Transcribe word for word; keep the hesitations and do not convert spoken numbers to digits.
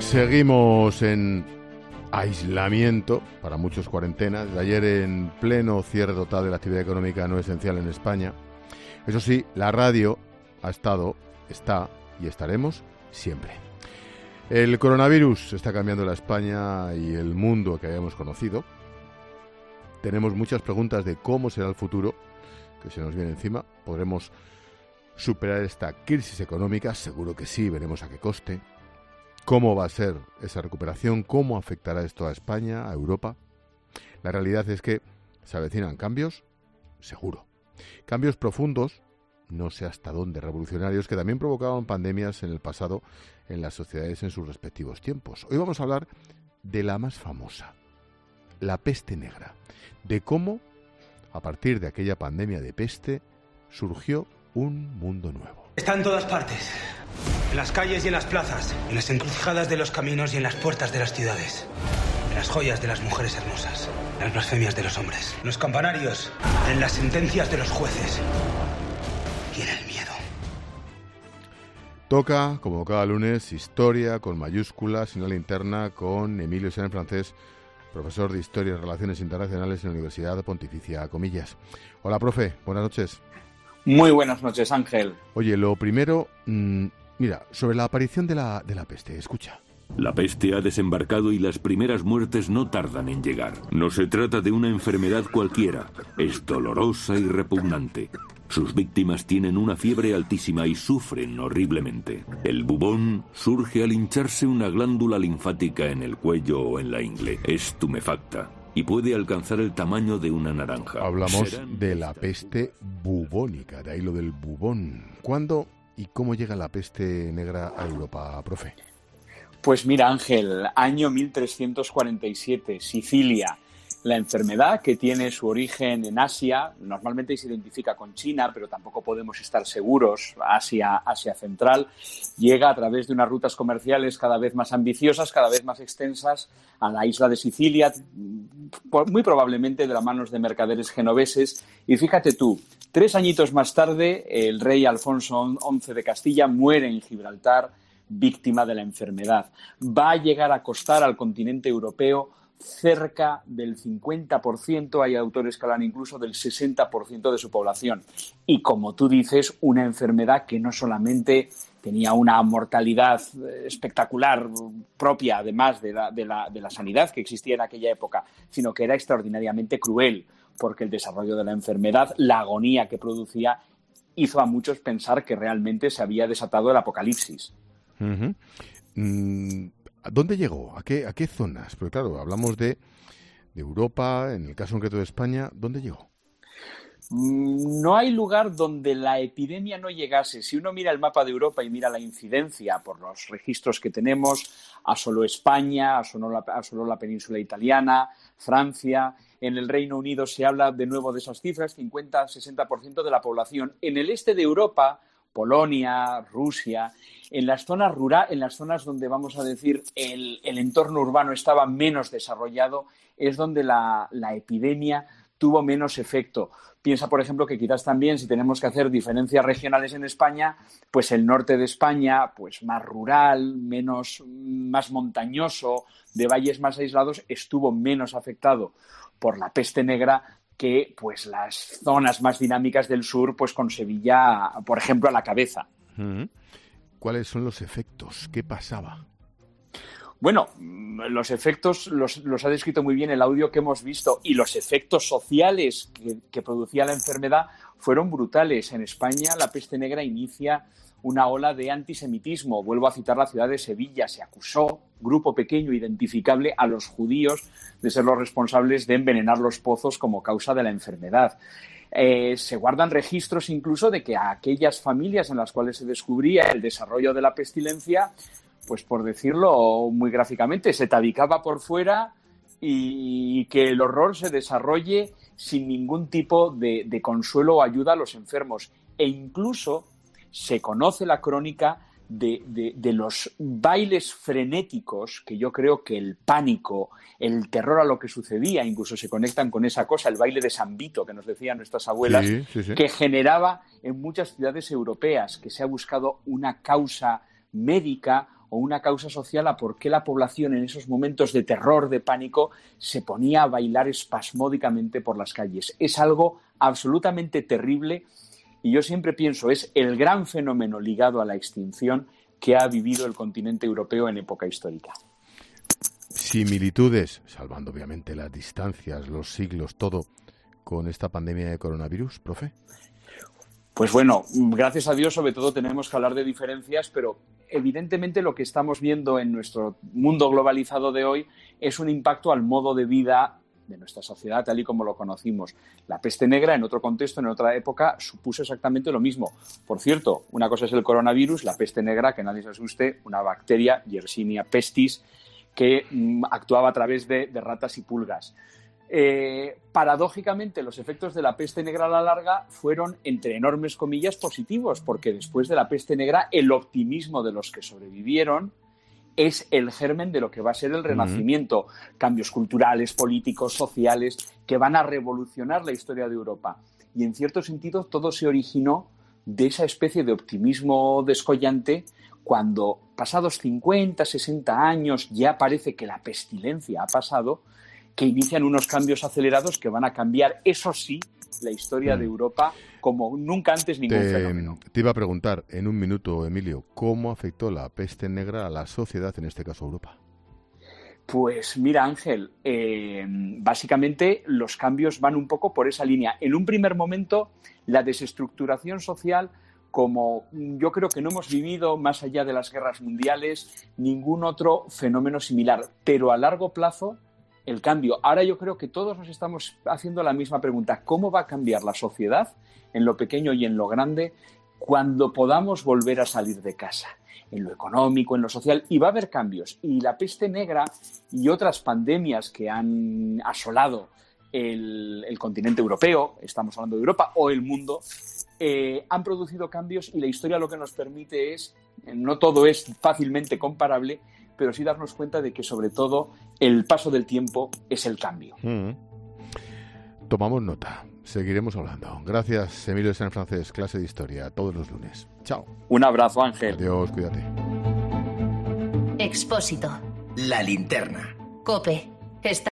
Seguimos en aislamiento, para muchos cuarentena, desde ayer en pleno cierre total de la actividad económica no esencial en España. Eso sí, la radio ha estado, está y estaremos siempre. El coronavirus está cambiando la España y el mundo que habíamos conocido. Tenemos muchas preguntas de cómo será el futuro que se nos viene encima. ¿Podremos superar esta crisis económica? Seguro que sí, veremos a qué coste. ¿Cómo va a ser esa recuperación? ¿Cómo afectará esto a España, a Europa? La realidad es que se avecinan cambios, seguro. Cambios profundos, no sé hasta dónde revolucionarios, que también provocaban pandemias en el pasado en las sociedades en sus respectivos tiempos. Hoy vamos a hablar de la más famosa, la peste negra, de cómo, a partir de aquella pandemia de peste, surgió un mundo nuevo. Está en todas partes, en las calles y en las plazas, en las encrucijadas de los caminos y en las puertas de las ciudades, en las joyas de las mujeres hermosas, en las blasfemias de los hombres, en los campanarios, en las sentencias de los jueces y en el miedo. Toca, como cada lunes, historia con mayúsculas y una linterna con Emilio Sáenz Francés, profesor de Historia y Relaciones Internacionales en la Universidad Pontificia Comillas. Hola, profe, buenas noches. Muy buenas noches, Ángel. Oye, lo primero, mmm, mira, sobre la aparición de la, de la peste, escucha. La peste ha desembarcado y las primeras muertes no tardan en llegar. No se trata de una enfermedad cualquiera, es dolorosa y repugnante. Sus víctimas tienen una fiebre altísima y sufren horriblemente. El bubón surge al hincharse una glándula linfática en el cuello o en la ingle. Es tumefacta y puede alcanzar el tamaño de una naranja. Hablamos Serán... de la peste bubónica, de ahí lo del bubón. ¿Cuándo y cómo llega la peste negra a Europa, profe? Pues mira, Ángel, año mil trescientos cuarenta y siete, Sicilia. La enfermedad, que tiene su origen en Asia, normalmente se identifica con China, pero tampoco podemos estar seguros, Asia, Asia Central, llega a través de unas rutas comerciales cada vez más ambiciosas, cada vez más extensas, a la isla de Sicilia, muy probablemente de las manos de mercaderes genoveses. Y fíjate tú, tres añitos más tarde, el rey Alfonso once de Castilla muere en Gibraltar, víctima de la enfermedad. Va a llegar a costar al continente europeo cerca del cincuenta por ciento, hay autores que hablan incluso del sesenta por ciento de su población. Y como tú dices, una enfermedad que no solamente tenía una mortalidad espectacular propia, además de la, de la, de la sanidad que existía en aquella época, sino que era extraordinariamente cruel, porque el desarrollo de la enfermedad, la agonía que producía, hizo a muchos pensar que realmente se había desatado el apocalipsis. Uh-huh. Mm. ¿A dónde llegó? ¿A qué, a qué zonas? Porque claro, hablamos de, de Europa, en el caso concreto de España, ¿dónde llegó? No hay lugar donde la epidemia no llegase. Si uno mira el mapa de Europa y mira la incidencia por los registros que tenemos, asoló España, asoló la, asoló la península italiana, Francia. En el Reino Unido se habla de nuevo de esas cifras, cincuenta a sesenta por ciento de la población. En el este de Europa, Polonia, Rusia, en las zonas rurales, en las zonas donde vamos a decir el, el entorno urbano estaba menos desarrollado, es donde la, la epidemia tuvo menos efecto. Piensa, por ejemplo, que quizás también, si tenemos que hacer diferencias regionales en España, pues el norte de España, pues más rural, menos, más montañoso, de valles más aislados, estuvo menos afectado por la peste negra que pues las zonas más dinámicas del sur, pues con Sevilla, por ejemplo, a la cabeza. ¿Cuáles son los efectos? ¿Qué pasaba? Bueno, los efectos los, los ha descrito muy bien el audio que hemos visto, y los efectos sociales que, que producía la enfermedad fueron brutales. En España la peste negra inicia una ola de antisemitismo. Vuelvo a citar la ciudad de Sevilla. Se acusó, grupo pequeño identificable, a los judíos de ser los responsables de envenenar los pozos como causa de la enfermedad. Eh, se guardan registros incluso de que a aquellas familias en las cuales se descubría el desarrollo de la pestilencia, pues por decirlo muy gráficamente, se tabicaba por fuera y que el horror se desarrolle sin ningún tipo de, de consuelo o ayuda a los enfermos. E incluso se conoce la crónica de, de, de los bailes frenéticos, que yo creo que el pánico, el terror a lo que sucedía, incluso se conectan con esa cosa, el baile de San Vito, que nos decían nuestras abuelas, sí, sí, sí. que generaba en muchas ciudades europeas, que se ha buscado una causa médica o una causa social a por qué la población en esos momentos de terror, de pánico, se ponía a bailar espasmódicamente por las calles. Es algo absolutamente terrible y yo siempre pienso, es el gran fenómeno ligado a la extinción que ha vivido el continente europeo en época histórica. Similitudes, salvando obviamente las distancias, los siglos, todo, con esta pandemia de coronavirus, profe. Pues bueno, gracias a Dios sobre todo tenemos que hablar de diferencias, pero evidentemente lo que estamos viendo en nuestro mundo globalizado de hoy es un impacto al modo de vida de nuestra sociedad tal y como lo conocimos. La peste negra en otro contexto, en otra época, supuso exactamente lo mismo. Por cierto, una cosa es el coronavirus, la peste negra, que nadie se asuste, una bacteria, Yersinia pestis, que mm, actuaba a través de, de ratas y pulgas. Eh, paradójicamente, los efectos de la peste negra a la larga fueron, entre enormes comillas, positivos, porque después de la peste negra, el optimismo de los que sobrevivieron es el germen de lo que va a ser el Renacimiento. Uh-huh. Cambios culturales, políticos, sociales, que van a revolucionar la historia de Europa. Y, en cierto sentido, todo se originó de esa especie de optimismo descollante cuando, pasados cincuenta, sesenta años, ya parece que la pestilencia ha pasado, que inician unos cambios acelerados que van a cambiar, eso sí, la historia de Europa como nunca antes ningún te, fenómeno. Te iba a preguntar en un minuto, Emilio, ¿cómo afectó la peste negra a la sociedad, en este caso Europa? Pues mira, Ángel, eh, básicamente los cambios van un poco por esa línea. En un primer momento, la desestructuración social, como yo creo que no hemos vivido, más allá de las guerras mundiales, ningún otro fenómeno similar, pero a largo plazo el cambio. Ahora yo creo que todos nos estamos haciendo la misma pregunta. ¿Cómo va a cambiar la sociedad en lo pequeño y en lo grande cuando podamos volver a salir de casa? En lo económico, en lo social, y va a haber cambios. Y la peste negra y otras pandemias que han asolado el, el continente europeo, estamos hablando de Europa, o el mundo, eh, han producido cambios y la historia lo que nos permite es, no todo es fácilmente comparable, pero sí darnos cuenta de que, sobre todo, el paso del tiempo es el cambio. Mm. Tomamos nota. Seguiremos hablando. Gracias, Emilio de San Francés, clase de historia, todos los lunes. Chao. Un abrazo, Ángel. Adiós, cuídate. Expósito. La linterna. COPE. Está